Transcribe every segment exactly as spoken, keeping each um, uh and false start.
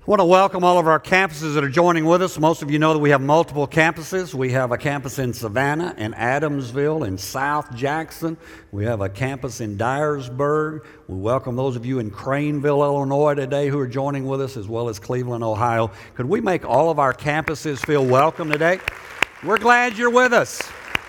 I want to welcome all of our campuses that are joining with us. Most of you know that we have multiple campuses. We have a campus in Savannah, in Adamsville, in South Jackson. We have a campus in Dyersburg. We welcome those of you in Craneville, Illinois today who are joining with us, as well as Cleveland, Ohio. Could we make all of our campuses feel welcome today? We're glad you're with us.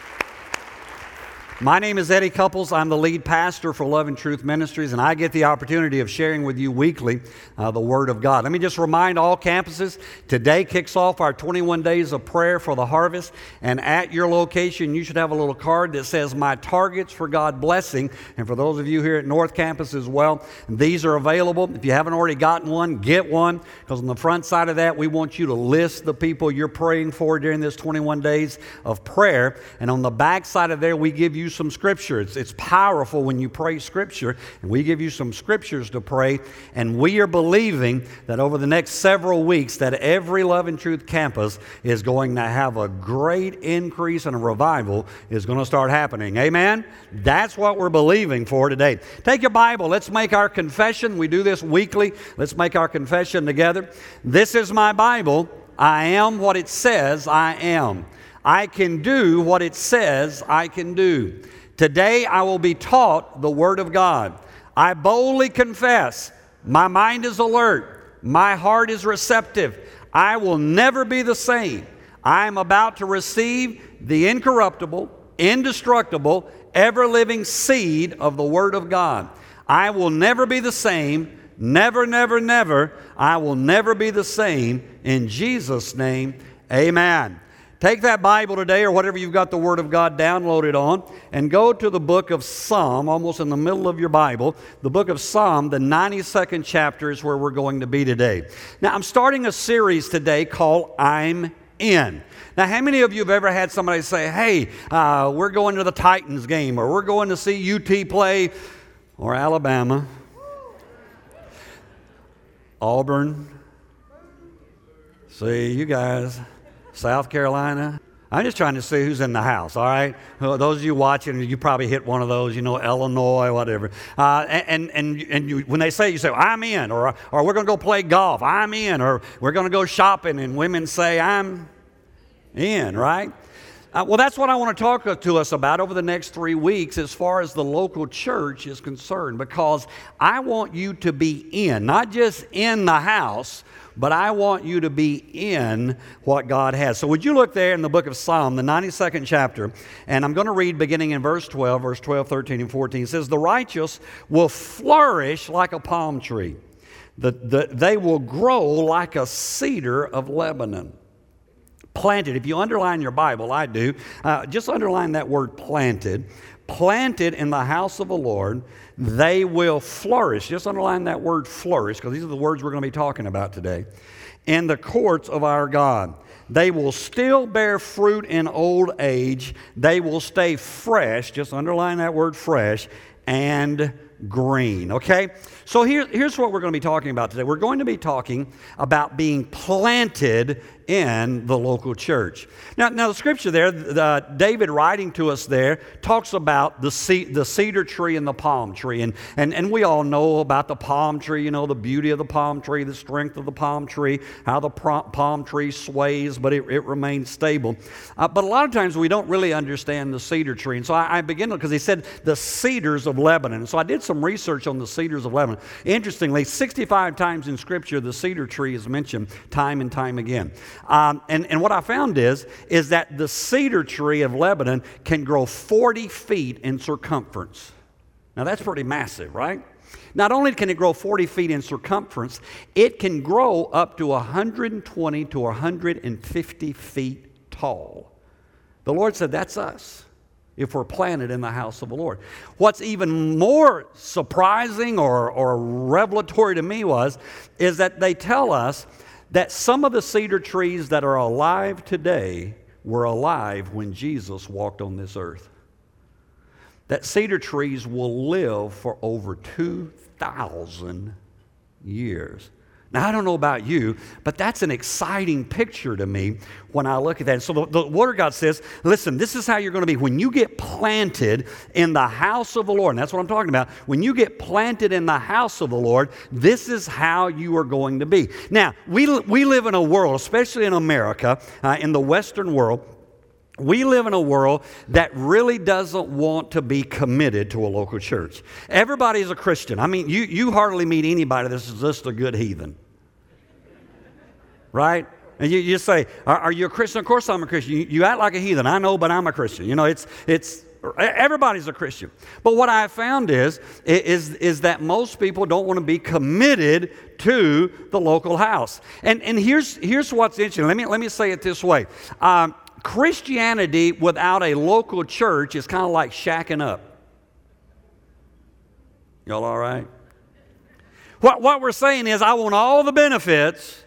My name is Eddie Couples. I'm the lead pastor for Love and Truth Ministries, and I get the opportunity of sharing with you weekly uh, the Word of God. Let me just remind all campuses, today kicks off our twenty-one days of prayer for the harvest, and at your location, you should have a little card that says, My Targets for God Blessing, and for those of you here at North Campus as well, these are available. If you haven't already gotten one, get one, because on the front side of that, we want you to list the people you're praying for during this twenty-one days of prayer, and on the back side of there, we give you some scripture. It's, it's powerful when you pray scripture, and we give you some scriptures to pray, and we are believing that over the next several weeks that every Love and Truth campus is going to have a great increase and a revival is going to start happening. Amen? That's what we're believing for today. Take your Bible. Let's make our confession. We do this weekly. Let's make our confession together. This is my Bible. I am what it says I am. I can do what it says I can do. Today I will be taught the Word of God. I boldly confess, my mind is alert, my heart is receptive. I will never be the same. I am about to receive the incorruptible, indestructible, ever-living seed of the Word of God. I will never be the same. Never, never, never. I will never be the same. In Jesus' name, amen. Take that Bible today, or whatever you've got the Word of God downloaded on, and go to the book of Psalm, almost in the middle of your Bible. The book of Psalm, the ninety-second chapter is where we're going to be today. Now, I'm starting a series today called I'm In. Now, how many of you have ever had somebody say, hey, uh, we're going to the Titans game, or we're going to see U T play, or Alabama, Auburn, see, you guys, South Carolina. I'm just trying to see who's in the house, all right? Those of you watching, you probably hit one of those, you know, Illinois, whatever. Uh, and and and you, when they say it, you say, I'm in, or, or we're going to go play golf, I'm in, or we're going to go shopping, and women say, I'm in, right? Uh, well, that's what I want to talk to us about over the next three weeks as far as the local church is concerned, because I want you to be in, not just in the house, but I want you to be in what God has. So would you look there in the book of Psalm, the ninety-second chapter, and I'm going to read beginning in verse twelve, verse twelve, thirteen, and fourteen. It says, the righteous will flourish like a palm tree. The, the, they will grow like a cedar of Lebanon. Planted. If you underline your Bible, I do, uh, just underline that word planted. Planted in the house of the Lord, they will flourish. Just underline that word flourish, because these are the words we're going to be talking about today. In the courts of our God. They will still bear fruit in old age. They will stay fresh. Just underline that word fresh. And green. Okay? So here, here's what we're going to be talking about today. We're going to be talking about being planted in the local church. Now, now the scripture there, uh, David writing to us there, talks about the, ce- the cedar tree and the palm tree. And, and, and we all know about the palm tree, you know, the beauty of the palm tree, the strength of the palm tree, how the pro- palm tree sways, but it, it remains stable. Uh, but a lot of times we don't really understand the cedar tree. And so I, I begin, because he said the cedars of Lebanon. So I did some research on the cedars of Lebanon. Interestingly, sixty-five times in Scripture, the cedar tree is mentioned time and time again. Um, and, and what I found is, is that the cedar tree of Lebanon can grow forty feet in circumference. Now, that's pretty massive, right? Not only can it grow forty feet in circumference, it can grow up to one hundred twenty to one hundred fifty feet tall. The Lord said, that's us, if we're planted in the house of the Lord. What's even more surprising or, or revelatory to me was, is that they tell us that some of the cedar trees that are alive today were alive when Jesus walked on this earth. That cedar trees will live for over two thousand years. Now, I don't know about you, but that's an exciting picture to me when I look at that. So the, the Word of God says, listen, this is how you're going to be. When you get planted in the house of the Lord, and that's what I'm talking about, when you get planted in the house of the Lord, this is how you are going to be. Now, we, we live in a world, especially in America, uh, in the Western world, we live in a world that really doesn't want to be committed to a local church. Everybody's a Christian. I mean, you, you hardly meet anybody that's just a good heathen. Right? And you, you say, are, are you a Christian? Of course I'm a Christian. You, you act like a heathen. I know, but I'm a Christian. You know, it's, it's, everybody's a Christian. But what I found is, is, is that most people don't want to be committed to the local house. And, and here's, here's what's interesting. Let me, let me say it this way. Um, Christianity without a local church is kind of like shacking up. Y'all all right? What, what we're saying is, I want all the benefits.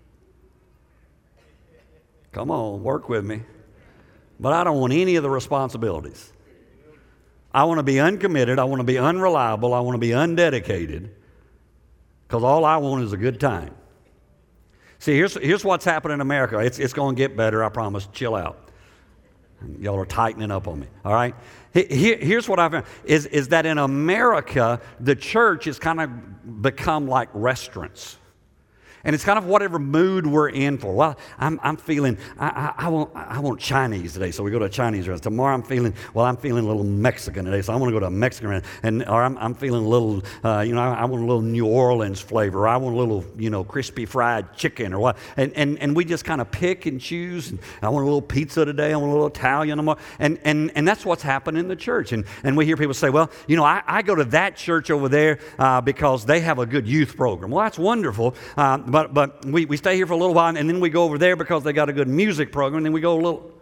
Come on, work with me. But I don't want any of the responsibilities. I want to be uncommitted. I want to be unreliable. I want to be undedicated. Because all I want is a good time. See, here's, here's what's happening in America. It's, it's going to get better, I promise. Chill out. Y'all are tightening up on me, all right? Here, here's what I found, is, is that in America, the church has kind of become like restaurants. And it's kind of whatever mood we're in for. Well, I'm, I'm feeling, I, I, I, want, I want Chinese today, so we go to a Chinese restaurant. Tomorrow I'm feeling, well, I'm feeling a little Mexican today, so I want to go to a Mexican restaurant. And, or I'm, I'm feeling a little, uh, you know, I, I want a little New Orleans flavor. Or I want a little, you know, crispy fried chicken or what. And, and, and we just kind of pick and choose. And I want a little pizza today. I want a little Italian. And, and, and that's what's happened in the church. And, and we hear people say, well, you know, I, I go to that church over there uh, because they have a good youth program. Well, that's wonderful. Uh, But but we, we stay here for a little while, and then we go over there because they got a good music program, and then we go a little.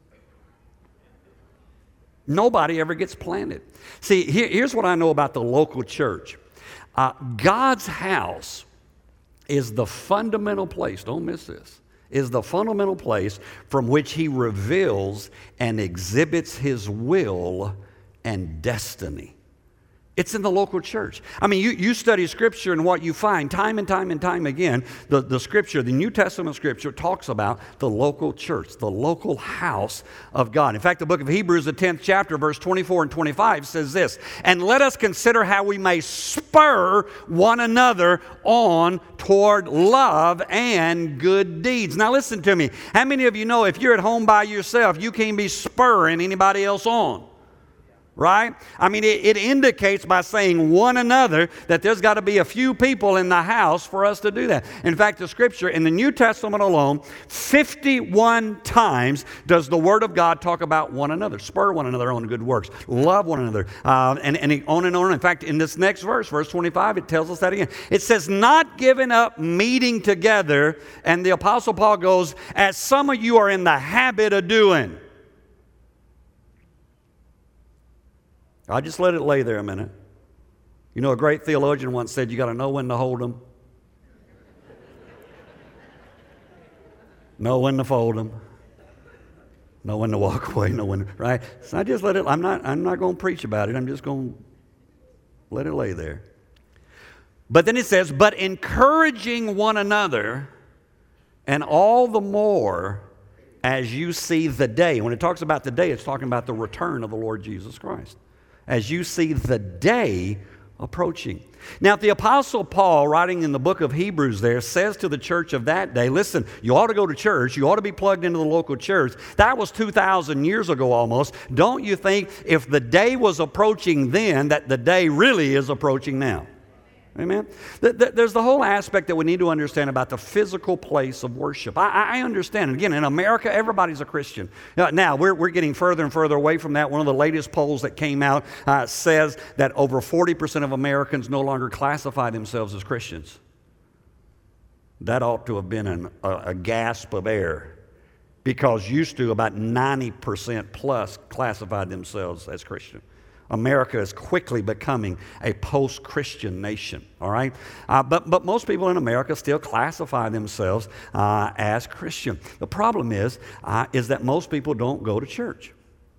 Nobody ever gets planted. See, here, here's what I know about the local church. Uh, God's house is the fundamental place, don't miss this, is the fundamental place from which He reveals and exhibits His will and destiny. It's in the local church. I mean, you, you study Scripture, and what you find time and time and time again, the, the Scripture, the New Testament Scripture talks about the local church, the local house of God. In fact, the book of Hebrews, the tenth chapter, verse twenty-four and twenty-five says this, and let us consider how we may spur one another on toward love and good deeds. Now listen to me. How many of you know if you're at home by yourself, you can't be spurring anybody else on? Right? I mean, it, it indicates by saying one another that there's got to be a few people in the house for us to do that. In fact, the Scripture in the New Testament alone, fifty-one times does the Word of God talk about one another. Spur one another on good works. Love one another. Uh, and, and on and on. In fact, in this next verse, verse twenty-five, it tells us that again. It says, not giving up meeting together. And the Apostle Paul goes, as some of you are in the habit of doing. I just let it lay there a minute. You know, a great theologian once said, you got to know when to hold them, know when to fold them, know when to walk away, know when, right? So I just let it, I'm not, I'm not going to preach about it. I'm just going to let it lay there. But then it says, but encouraging one another, and all the more as you see the day. When it talks about the day, it's talking about the return of the Lord Jesus Christ. As you see the day approaching. Now, the Apostle Paul, writing in the book of Hebrews there, says to the church of that day, listen, you ought to go to church. You ought to be plugged into the local church. That was two thousand years ago almost. Don't you think if the day was approaching then, that the day really is approaching now? Amen? There's the whole aspect that we need to understand about the physical place of worship. I, I understand. Again, in America, everybody's a Christian. Now, we're, we're getting further and further away from that. One of the latest polls that came out uh, says that over forty percent of Americans no longer classify themselves as Christians. That ought to have been an, a, a gasp of air, because used to about ninety percent plus classified themselves as Christian. America is quickly becoming a post-Christian nation, all right? Uh, but, but most people in America still classify themselves uh, as Christian. The problem is, uh, is that most people don't go to church.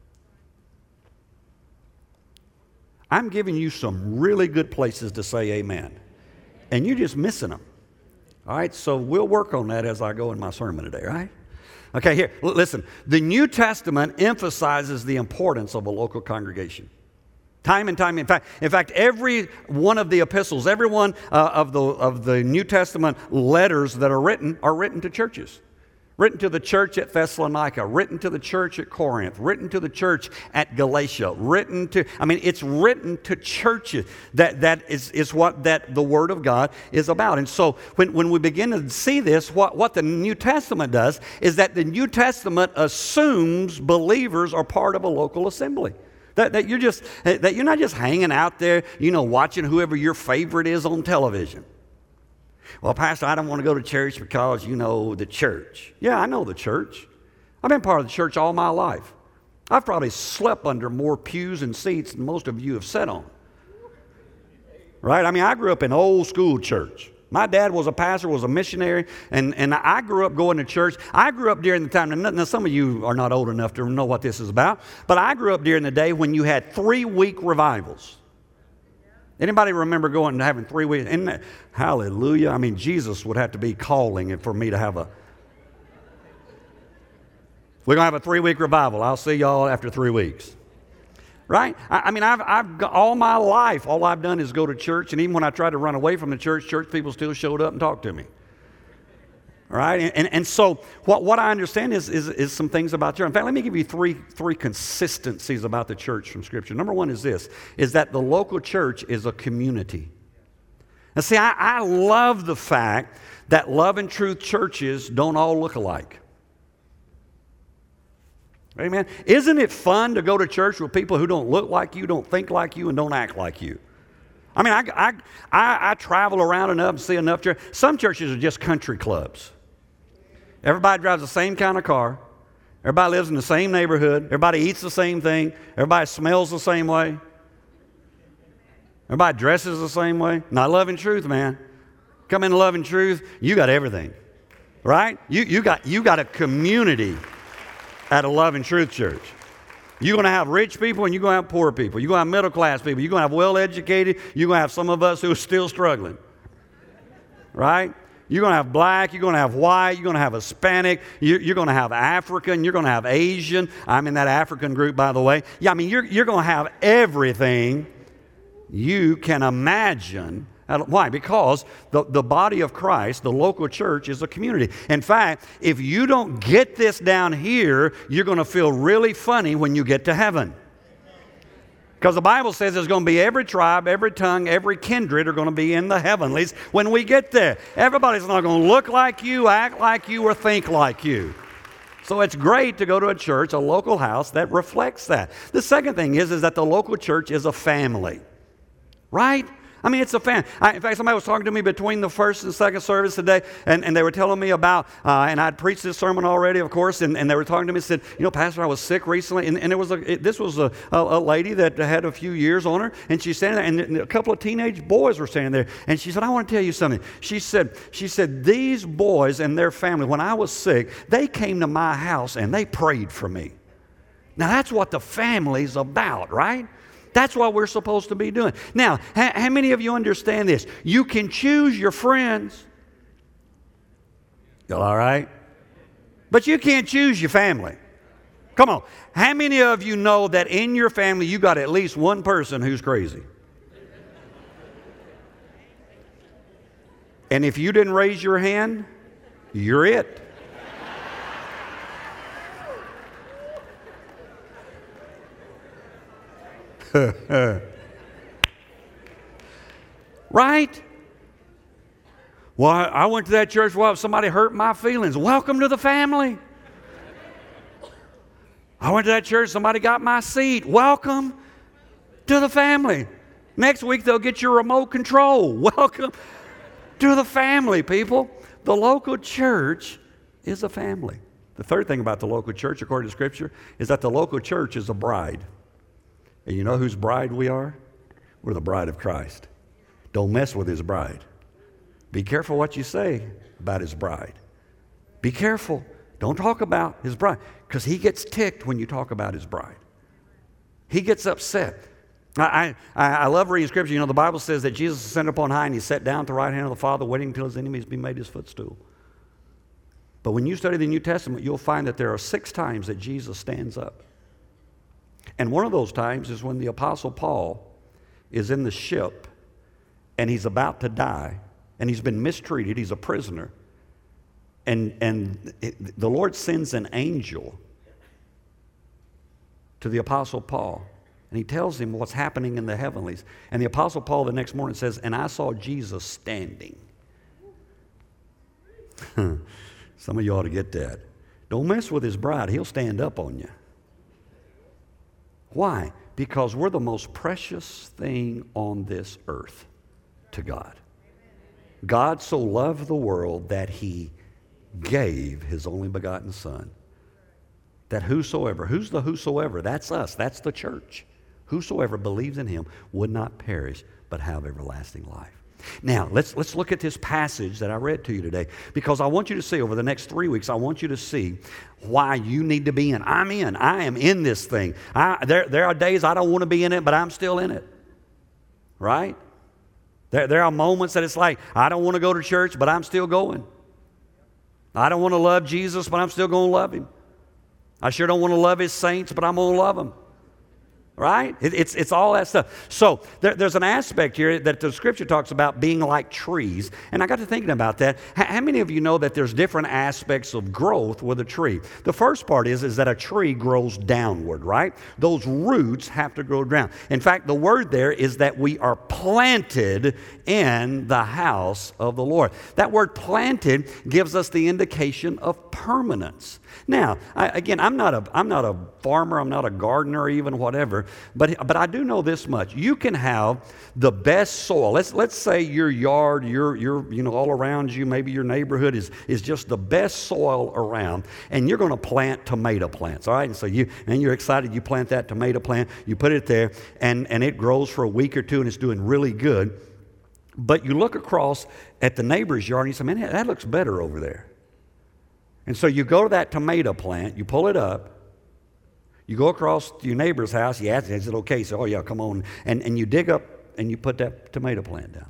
I'm giving you some really good places to say amen, and you're just missing them. All right, so we'll work on that as I go in my sermon today, right? Okay, here, l- listen. The New Testament emphasizes the importance of a local congregation. Time and time, in fact, in fact, every one of the epistles, every one uh, of the of the New Testament letters that are written are written to churches. Written to the church at Thessalonica, written to the church at Corinth, written to the church at Galatia, written to, I mean, it's written to churches. That, that is, is what that the Word of God is about. And so when, when we begin to see this, what, what the New Testament does is that the New Testament assumes believers are part of a local assembly. That, that you're just, that you're not just hanging out there, you know, watching whoever your favorite is on television. Well, Pastor, I don't want to go to church because, you know, the church. Yeah, I know the church. I've been part of the church all my life. I've probably slept under more pews and seats than most of you have sat on. Right? I mean, I grew up in old school church. My dad was a pastor, was a missionary, and, and I grew up going to church. I grew up during the time, now some of you are not old enough to know what this is about, but I grew up during the day when you had three-week revivals. Anybody remember going and having three weeks? Isn't that, hallelujah. I mean, Jesus would have to be calling for me to have a... We're going to have a three-week revival. I'll see y'all after three weeks. Right? I, I mean, I've, I've got, all my life, all I've done is go to church, and even when I tried to run away from the church, church people still showed up and talked to me. All right? And, and, and so what, what I understand is, is, is some things about church. In fact, let me give you three, three consistencies about the church from Scripture. Number one is this, is that the local church is a community. Now, see, I, I love the fact that Love and Truth churches don't all look alike. Amen? Isn't it fun to go to church with people who don't look like you, don't think like you, and don't act like you? I mean, I, I, I, I travel around enough and see enough churches. Some churches are just country clubs. Everybody drives the same kind of car. Everybody lives in the same neighborhood. Everybody eats the same thing. Everybody smells the same way. Everybody dresses the same way. Not Love and Truth, man. Come into Love and Truth, you got everything. Right? You, you, got, you got a community at a Love and Truth church. You're going to have rich people and you're going to have poor people. You're going to have middle class people. You're going to have well-educated. You're going to have some of us who are still struggling. Right? You're going to have black. You're going to have white. You're going to have Hispanic. You're, you're going to have African. You're going to have Asian. I'm in that African group, by the way. Yeah, I mean, you're, you're going to have everything you can imagine. Why? Because the, the body of Christ, the local church, is a community. In fact, if you don't get this down here, you're going to feel really funny when you get to heaven. Because the Bible says there's going to be every tribe, every tongue, every kindred are going to be in the heavenlies when we get there. Everybody's not going to look like you, act like you, or think like you. So it's great to go to a church, a local house that reflects that. The second thing is, is that the local church is a family. Right? I mean, it's a fan. I, in fact, somebody was talking to me between the first and second service today, and, and they were telling me about, uh, and I'd preached this sermon already, of course, and, and they were talking to me and said, you know, Pastor, I was sick recently, and, and it was a, it, this was a, a, a lady that had a few years on her, and she's standing there, and a couple of teenage boys were standing there, and she said, I want to tell you something. She said, she said, these boys and their family, when I was sick, they came to my house and they prayed for me. Now, that's what the family's about, right? That's what we're supposed to be doing. Now, how, how many of you understand this? You can choose your friends. You all right? But you can't choose your family. Come on. How many of you know that in your family you got at least one person who's crazy? And if you didn't raise your hand, you're it. Right? Well, I went to that church. Well, somebody hurt my feelings. Welcome to the family. I went to that church. Somebody got my seat. Welcome to the family. Next week, they'll get your remote control. Welcome to the family, people. The local church is a family. The third thing about the local church, according to Scripture, is that the local church is a bride. And you know whose bride we are? We're the bride of Christ. Don't mess with his bride. Be careful what you say about his bride. Be careful. Don't talk about his bride, because he gets ticked when you talk about his bride. He gets upset. I, I, I love reading Scripture. You know, the Bible says that Jesus ascended upon high and he sat down at the right hand of the Father, waiting until his enemies be made his footstool. But when you study the New Testament, you'll find that there are six times that Jesus stands up. And one of those times is when the Apostle Paul is in the ship and he's about to die and he's been mistreated. He's a prisoner. And, and it, the Lord sends an angel to the Apostle Paul. And he tells him what's happening in the heavenlies. And the Apostle Paul the next morning says, and I saw Jesus standing. Some of you ought to get that. Don't mess with his bride. He'll stand up on you. Why? Because we're the most precious thing on this earth to God. God so loved the world that he gave his only begotten Son. That whosoever, who's the whosoever? That's us. That's the church. Whosoever believes in him would not perish, but have everlasting life. Now, let's, let's look at this passage that I read to you today, because I want you to see over the next three weeks, I want you to see why you need to be in. I'm in. I am in this thing. I, there, there are days I don't want to be in it, but I'm still in it. Right? There, there are moments that it's like, I don't want to go to church, but I'm still going. I don't want to love Jesus, but I'm still going to love him. I sure don't want to love his saints, but I'm going to love them. Right? It, it's, it's all that stuff. So there, there's an aspect here that the Scripture talks about being like trees. And I got to thinking about that. H- how many of you know that there's different aspects of growth with a tree? The first part is, is that a tree grows downward, right? Those roots have to grow down. In fact, the word there is that we are planted in the house of the Lord. That word planted gives us the indication of permanence. Now, I, again, I'm not a I'm not a farmer, I'm not a gardener, or even whatever, but but I do know this much: you can have the best soil. Let's let's say your yard, your your you know all around you, maybe your neighborhood is is just the best soil around, and you're going to plant tomato plants, all right? And so you and you're excited, you plant that tomato plant, you put it there, and and it grows for a week or two, and it's doing really good. But you look across at the neighbor's yard, and you say, "Man, that looks better over there." And so you go to that tomato plant, you pull it up, you go across to your neighbor's house, you ask, is it okay? He said, oh yeah, come on. And, and you dig up and you put that tomato plant down.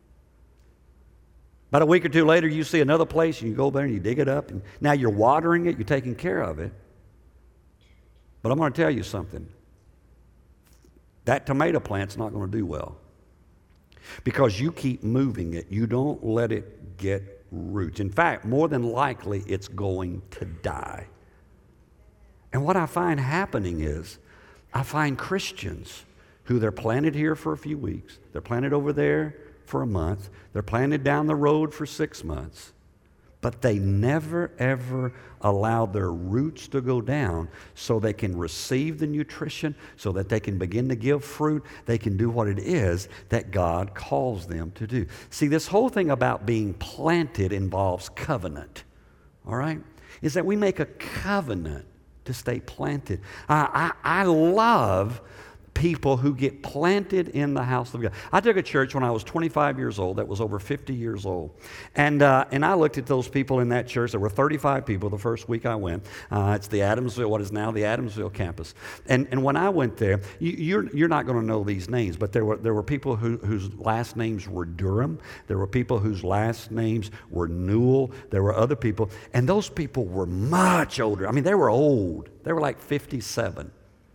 About a week or two later, you see another place, and you go there and you dig it up. And now you're watering it, you're taking care of it. But I'm going to tell you something. That tomato plant's not going to do well. Because you keep moving it. You don't let it get roots. In fact, more than likely, it's going to die. And what I find happening is, I find Christians who they're planted here for a few weeks, they're planted over there for a month, they're planted down the road for six months, but they never, ever allow their roots to go down so they can receive the nutrition, so that they can begin to give fruit, they can do what it is that God calls them to do. See, this whole thing about being planted involves covenant, all right? Is that we make a covenant to stay planted. I, I, I love people who get planted in the house of God. I took a church when I was twenty-five years old that was over fifty years old. And uh, and I looked at those people in that church. There were thirty-five people the first week I went. Uh, it's the Adamsville, what is now the Adamsville campus. And and when I went there, you, you're you're not going to know these names, but there were there were people who, whose last names were Durham. There were people whose last names were Newell. There were other people. And those people were much older. I mean, they were old. They were like fifty-seven.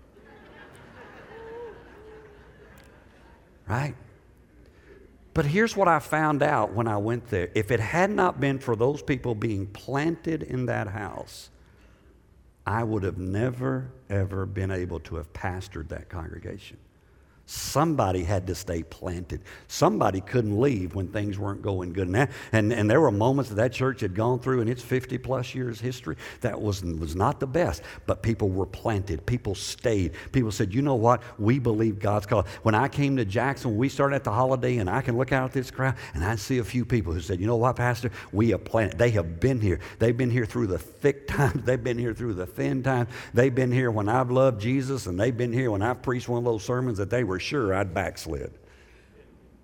Right? But here's what I found out when I went there. If it had not been for those people being planted in that house, I would have never, ever been able to have pastored that congregation. Somebody had to stay planted. Somebody couldn't leave when things weren't going good. And, that, and, and there were moments that that church had gone through in its fifty plus years history that was, was not the best. But people were planted. People stayed. People said, you know what? We believe God's call. When I came to Jackson, we started at the Holiday, and I can look out at this crowd, and I see a few people who said, you know what, Pastor? We have planted. They have been here. They've been here through the thick times. They've been here through the thin times. They've been here when I've loved Jesus, and they've been here when I've preached one of those sermons that they were sure I'd backslid.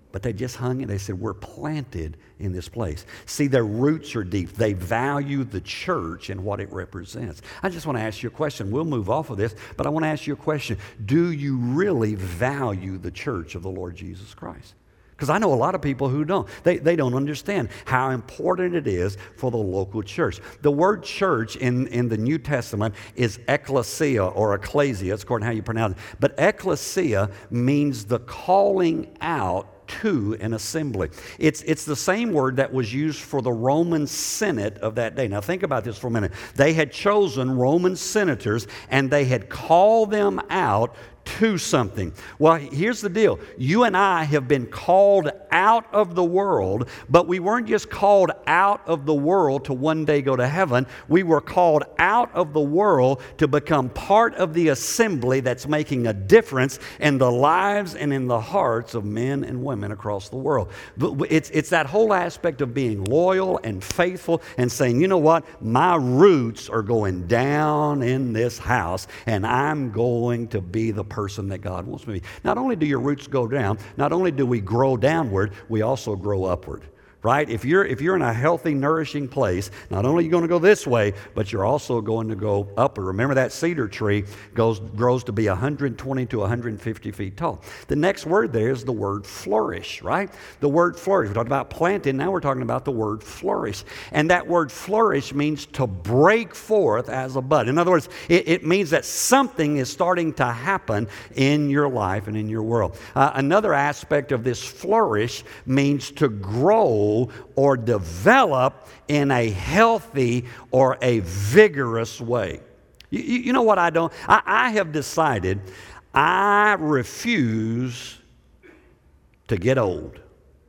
But they just hung it. They said, we're planted in this place. See, their roots are deep. They value the church and what it represents. I just want to ask you a question. We'll move off of this, but I want to ask you a question. Do you really value the church of the Lord Jesus Christ? Because I know a lot of people who don't. They, they don't understand how important it is for the local church. The word church in, in the New Testament is ecclesia or ecclesia. It's according to how you pronounce it. But ecclesia means the calling out to an assembly. It's, it's the same word that was used for the Roman Senate of that day. Now think about this for a minute. They had chosen Roman senators and they had called them out to something. Well, here's the deal. You and I have been called out of the world, but we weren't just called out of the world to one day go to heaven. We were called out of the world to become part of the assembly that's making a difference in the lives and in the hearts of men and women across the world. It's, it's that whole aspect of being loyal and faithful and saying, you know what, my roots are going down in this house and I'm going to be the person person that God wants me to be. Not only do your roots go down, not only do we grow downward, we also grow upward. Right? If you're if you're in a healthy, nourishing place, not only are you going to go this way, but you're also going to go upward. Remember that cedar tree goes grows to be one hundred twenty to one hundred fifty feet tall. The next word there is the word flourish, right? The word flourish. We talked about planting, now we're talking about the word flourish. And that word flourish means to break forth as a bud. In other words, it, it means that something is starting to happen in your life and in your world. Uh, another aspect of this flourish means to grow or develop in a healthy or a vigorous way. You, you know what I don't? I, I have decided I refuse to get old.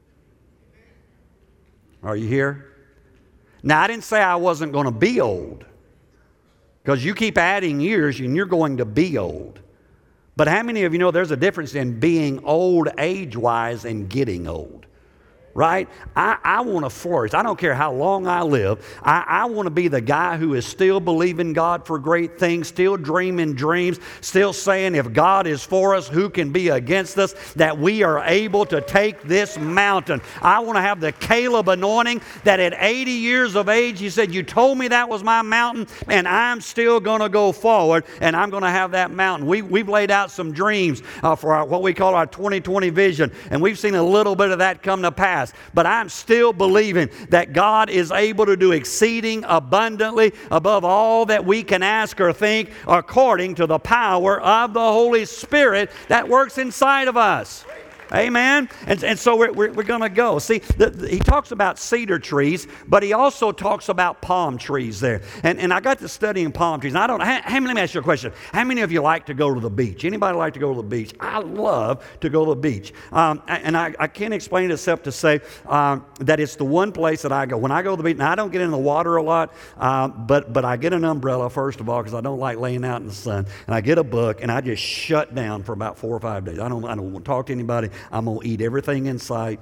Are you here? Now, I didn't say I wasn't going to be old, because you keep adding years and you're going to be old. But how many of you know there's a difference in being old age-wise and getting old? Right? I, I want to flourish. I don't care how long I live. I, I want to be the guy who is still believing God for great things, still dreaming dreams, still saying if God is for us, who can be against us, that we are able to take this mountain. I want to have the Caleb anointing that at eighty years of age, he said, you told me that was my mountain, and I'm still going to go forward, and I'm going to have that mountain. We, we've laid out some dreams uh, for our, what we call our twenty twenty vision, and we've seen a little bit of that come to pass. But I'm still believing that God is able to do exceeding abundantly above all that we can ask or think, according to the power of the Holy Spirit that works inside of us. Amen? And, and so we're, we're, we're going to go. See, the, the, he talks about cedar trees, but he also talks about palm trees there. And, and I got to studying palm trees. And I don't, how, how, let me ask you a question. How many of you like to go to the beach? Anybody like to go to the beach? I love to go to the beach. Um, and I, I can't explain it except to say um, that it's the one place that I go. When I go to the beach, now I don't get in the water a lot, uh, but, but I get an umbrella, first of all, because I don't like laying out in the sun. And I get a book, and I just shut down for about four or five days. I don't, I don't want to talk to anybody. I'm going to eat everything in sight.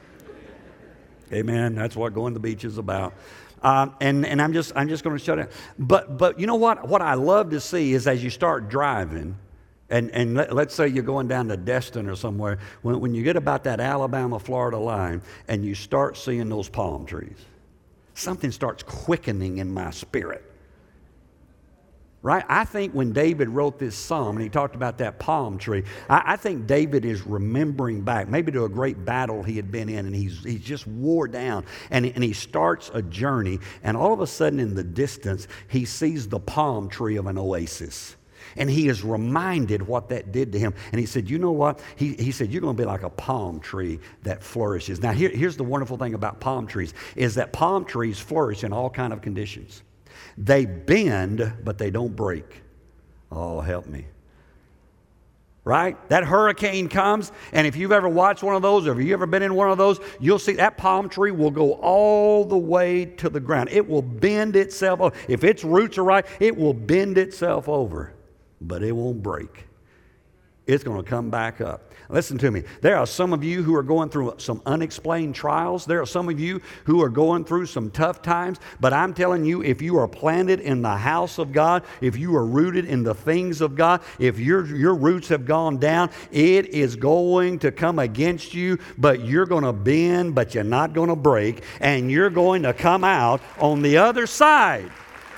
Amen. That's what going to the beach is about. Um, and and I'm just I'm just going to shut down. But but you know what? What I love to see is as you start driving, and and let, let's say you're going down to Destin or somewhere, when when you get about that Alabama-Florida line, and you start seeing those palm trees, something starts quickening in my spirit. Right? I think when David wrote this psalm and he talked about that palm tree, I, I think David is remembering back, maybe to a great battle he had been in, and he's he's just wore down, and, and he starts a journey, and all of a sudden in the distance, he sees the palm tree of an oasis. And he is reminded what that did to him. And he said, you know what? He, he said, you're going to be like a palm tree that flourishes. Now, here, here's the wonderful thing about palm trees, is that palm trees flourish in all kinds of conditions. They bend, but they don't break. Oh, help me. Right? That hurricane comes, and if you've ever watched one of those, or if you've ever been in one of those, you'll see that palm tree will go all the way to the ground. It will bend itself over. If its roots are right, it will bend itself over, but it won't break. it's going to come back up. Listen to me. There are some of you who are going through some unexplained trials. There are some of you who are going through some tough times. But I'm telling you, if you are planted in the house of God, if you are rooted in the things of God, if your, your roots have gone down, it is going to come against you, but you're going to bend, but you're not going to break, and you're going to come out on the other side.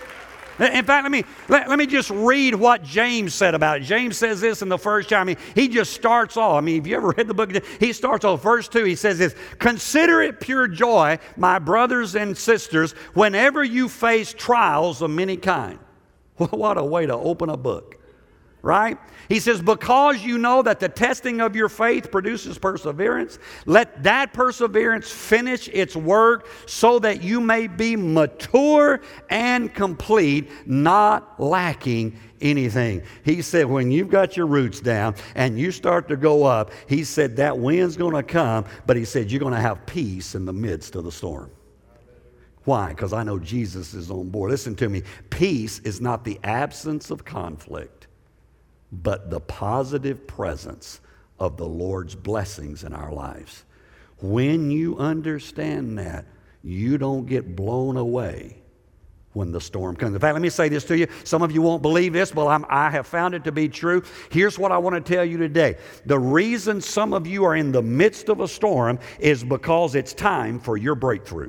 In fact, let me, let, let me just read what James said about it. James says this in the first chapter. I mean, he just starts off. I mean, if you ever read the book, he starts off, verse two, he says this, "Consider it pure joy, my brothers and sisters, whenever you face trials of many kind." What a way to open a book, right? He says, "Because you know that the testing of your faith produces perseverance, let that perseverance finish its work so that you may be mature and complete, not lacking anything." He said, when you've got your roots down and you start to go up, he said that wind's going to come, but he said you're going to have peace in the midst of the storm. Why? Because I know Jesus is on board. Listen to me. Peace is not the absence of conflict, but the positive presence of the Lord's blessings in our lives. When you understand that, you don't get blown away when the storm comes. In fact, let me say this to you. Some of you won't believe this, but I'm, I have found it to be true. Here's what I want to tell you today. The reason some of you are in the midst of a storm is because it's time for your breakthrough.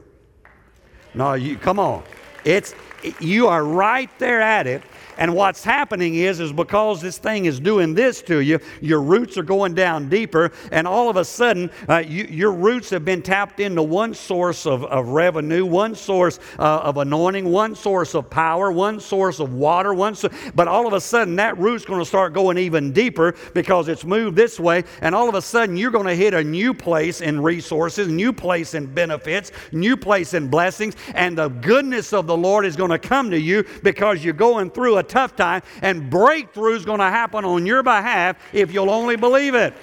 No, you come on. It's you are right there at it. And what's happening is, is because this thing is doing this to you, your roots are going down deeper, and all of a sudden, uh, you, your roots have been tapped into one source of, of revenue, one source uh, of anointing, one source of power, one source of water, one so- but all of a sudden, that root's going to start going even deeper because it's moved this way, and all of a sudden, you're going to hit a new place in resources, new place in benefits, new place in blessings, and the goodness of the Lord is going to come to you because you're going through a tough time, and breakthrough is going to happen on your behalf if you'll only believe it.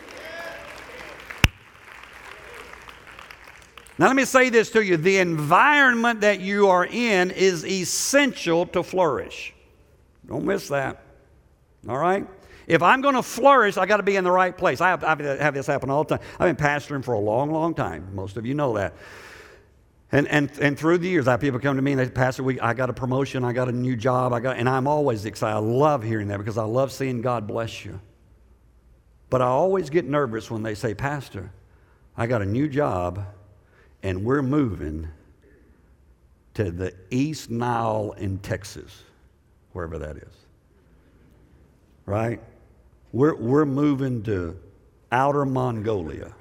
Now let me say this to you. The environment that you are in is essential to flourish. Don't miss that. All right? If I'm going to flourish, I got to be in the right place. I have, I have this happen all the time. I've been pastoring for a long, long time. Most of you know that. And, and and through the years, I have people come to me and they say, "Pastor, we, I got a promotion, I got a new job, I got," and I'm always excited. I love hearing that because I love seeing God bless you. But I always get nervous when they say, "Pastor, I got a new job, and we're moving to the East Nile in Texas," wherever that is. Right? We're we're moving to outer Mongolia.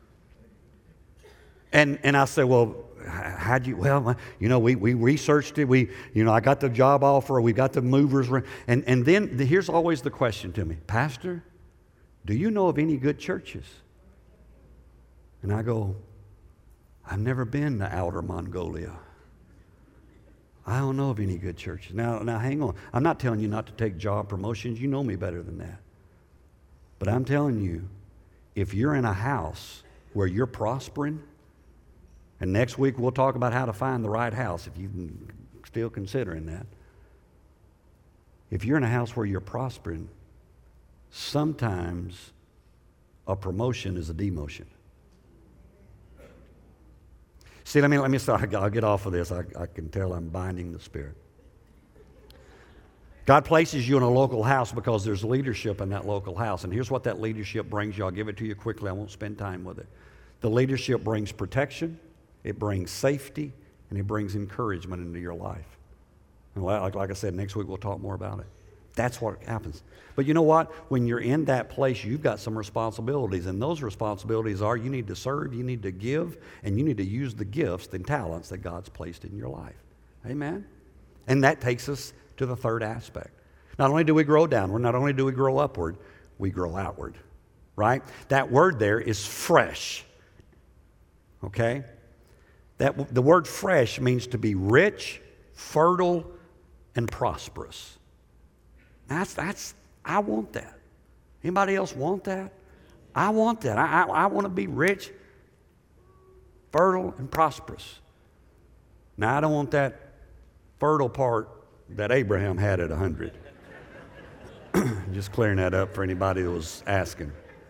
And and I say, "Well, how'd you, well, you know, we, we researched it. We, you know, I got the job offer. We got the movers. And, and then the, here's always the question to me, "Pastor, do you know of any good churches?" And I go, "I've never been to outer Mongolia. I don't know of any good churches." Now, now hang on. I'm not telling you not to take job promotions. You know me better than that. But I'm telling you, if you're in a house where you're prospering, and next week we'll talk about how to find the right house if you're still considering that. If you're in a house where you're prospering, sometimes a promotion is a demotion. See, let me let me start. I'll get off of this. I, I can tell I'm binding the Spirit. God places you in a local house because there's leadership in that local house. And here's what that leadership brings you. I'll give it to you quickly. I won't spend time with it. The leadership brings protection. It brings safety, and it brings encouragement into your life. And like, like I said, next week we'll talk more about it. That's what happens. But you know what? When you're in that place, you've got some responsibilities, and those responsibilities are you need to serve, you need to give, and you need to use the gifts and talents that God's placed in your life. Amen? And that takes us to the third aspect. Not only do we grow downward, not only do we grow upward, we grow outward. Right? That word there is fresh. Okay? That, the word fresh means to be rich, fertile, and prosperous. That's, that's, I want that. Anybody else want that? I want that. I, I, I want to be rich, fertile, and prosperous. Now, I don't want that fertile part that Abraham had at one hundred. I'm just clearing that up for anybody that was asking.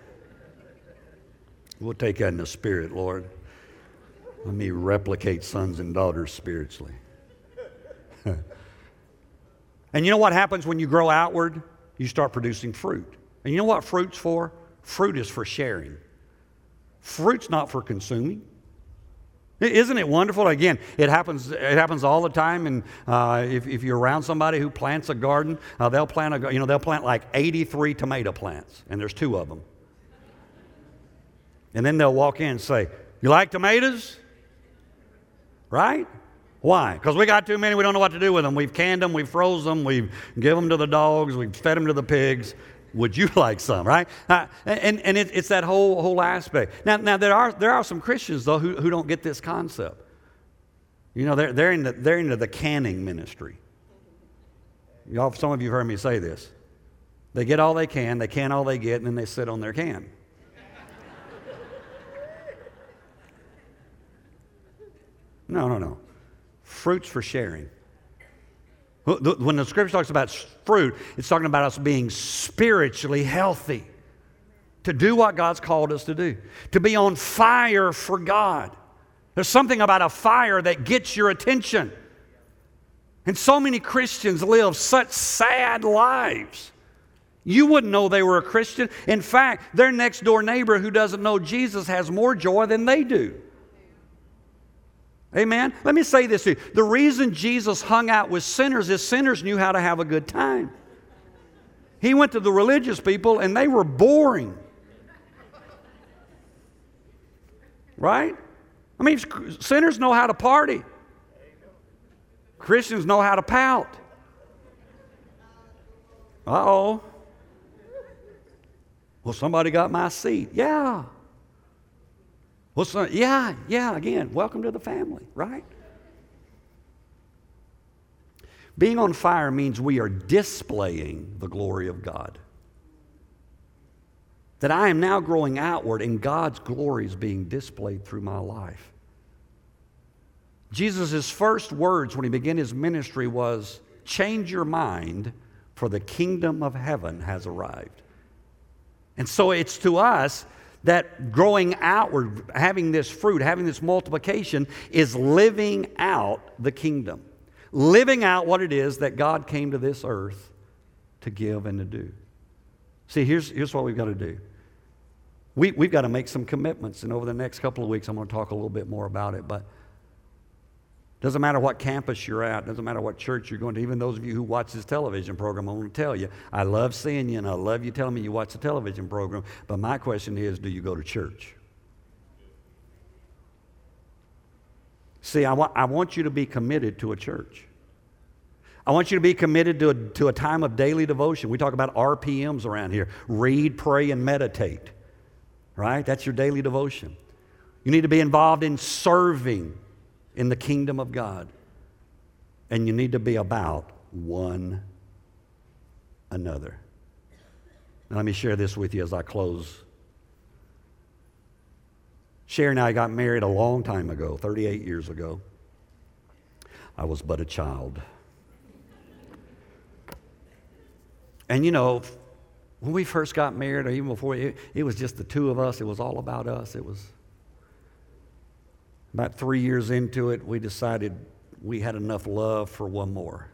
We'll take that in the spirit, Lord. Let me replicate sons and daughters spiritually. And you know what happens when you grow outward? You start producing fruit. And you know what fruit's for? Fruit is for sharing. Fruit's not for consuming. Isn't it wonderful? Again, it happens It happens all the time. And uh, if, if you're around somebody who plants a garden, uh, they'll plant a, you know, they'll plant like eighty-three tomato plants, and there's two of them. And then they'll walk in and say, "You like tomatoes?" Right? Why? Because we got too many, we don't know what to do with them. We've canned them, we've froze them, we've given them to the dogs, we've fed them to the pigs. Would you like some, right? Uh, and and it, it's that whole whole aspect. Now, now there are there are some Christians, though, who, who don't get this concept. You know, they're, they're, in the, they're into the canning ministry. Y'all, some of you have heard me say this. They get all they can, they can all they get, and then they sit on their can. No, no, no. Fruit's for sharing. When the scripture talks about fruit, it's talking about us being spiritually healthy. To do what God's called us to do. To be on fire for God. There's something about a fire that gets your attention. And so many Christians live such sad lives. You wouldn't know they were a Christian. In fact, their next door neighbor who doesn't know Jesus has more joy than they do. Amen? Let me say this to you. The reason Jesus hung out with sinners is sinners knew how to have a good time. He went to the religious people and they were boring. Right? I mean, sinners know how to party. Christians know how to pout. Uh-oh. Well, somebody got my seat. Yeah. Well, so, yeah, yeah, again, welcome to the family, right? Being on fire means we are displaying the glory of God. That I am now growing outward and God's glory is being displayed through my life. Jesus' first words when he began his ministry was, "Change your mind, for the kingdom of heaven has arrived." And so it's to us that growing outward, having this fruit, having this multiplication, is living out the kingdom. Living out what it is that God came to this earth to give and to do. See, here's, here's what we've got to do. We, we've got to make some commitments, and over the next couple of weeks I'm going to talk a little bit more about it, but doesn't matter what campus you're at, doesn't matter what church you're going to, even those of you who watch this television program, I want to tell you, I love seeing you and I love you telling me you watch the television program, but my question is, do you go to church? See, I, wa- I want you to be committed to a church. I want you to be committed to a, to a time of daily devotion. We talk about R P Ms around here. Read, pray, and meditate. Right? That's your daily devotion. You need to be involved in serving in the kingdom of God. And you need to be about one another. Now, let me share this with you as I close. Sherry and I got married a long time ago, thirty-eight years ago. I was but a child. And you know, when we first got married, or even before, it, it was just the two of us. It was all about us. It was about three years into it, we decided we had enough love for one more.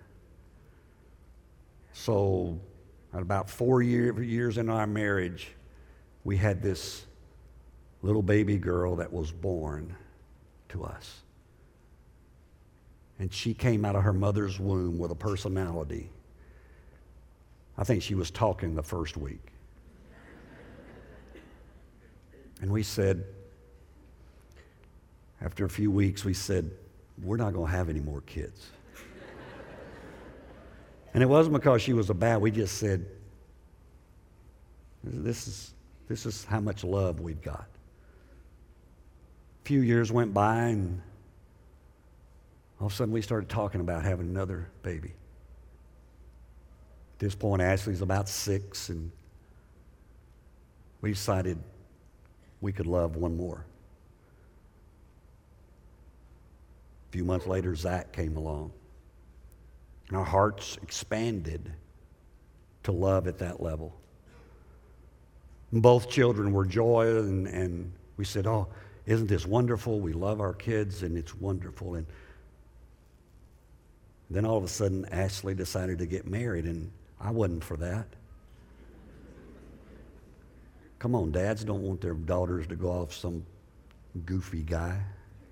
So at about four year, years into our marriage, we had this little baby girl that was born to us. And she came out of her mother's womb with a personality. I think she was talking the first week. And we said, after a few weeks, we said, we're not going to have any more kids. And it wasn't because she was a bad, we just said, this is, this is how much love we've got. A few years went by, and all of a sudden we started talking about having another baby. At this point, Ashley's about six, and we decided we could love one more. A few months later, Zach came along. And our hearts expanded to to love at that level. Both children were joy, and, and we said, oh, isn't this wonderful? We love our kids, and it's wonderful. And then all of a sudden, Ashley decided to get married, and I wasn't for that. Come on, dads don't want their daughters to go off some goofy guy.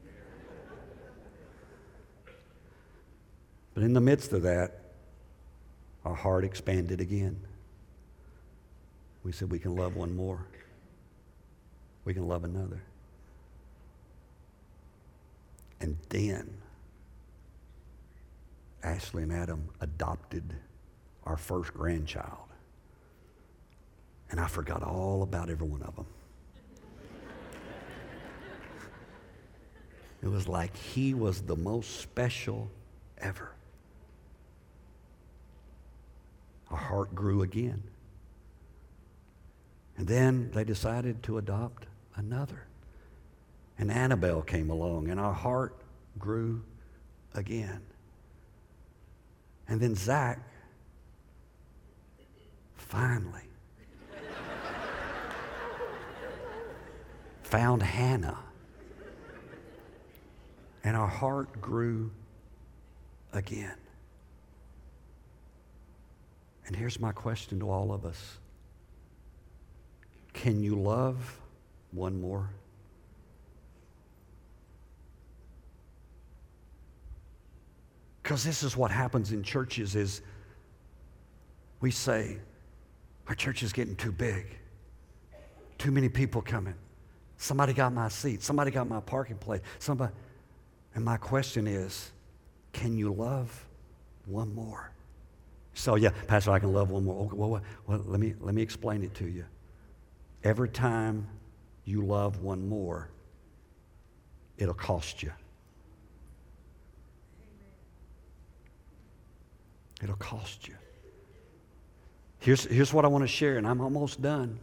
But in the midst of that, our heart expanded again. We said we can love one more. We can love another. And then Ashley and Adam adopted our first grandchild. And I forgot all about every one of them. It was like he was the most special ever. Our heart grew again. And then they decided to adopt another. And Annabelle came along, and our heart grew again. And then Zach finally found Hannah. And our heart grew again. And here's my question to all of us. Can you love one more? Because this is what happens in churches is we say, our church is getting too big. Too many people coming. Somebody got my seat. Somebody got my parking place. Somebody. And my question is, can you love one more? So yeah, Pastor, I can love one more. Okay, well, well, let me let me explain it to you. Every time you love one more, it'll cost you. It'll cost you. Here's, here's what I want to share, and I'm almost done.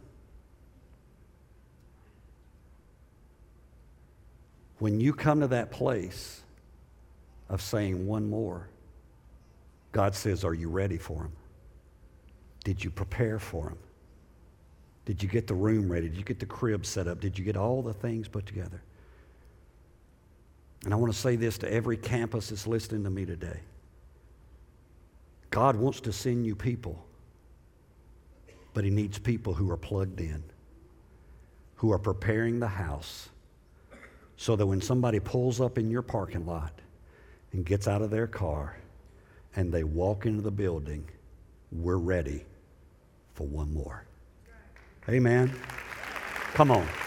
When you come to that place of saying one more, God says, are you ready for him? Did you prepare for him? Did you get the room ready? Did you get the crib set up? Did you get all the things put together? And I want to say this to every campus that's listening to me today. God wants to send you people, but he needs people who are plugged in, who are preparing the house so that when somebody pulls up in your parking lot and gets out of their car and they walk into the building, we're ready for one more. Amen. Come on.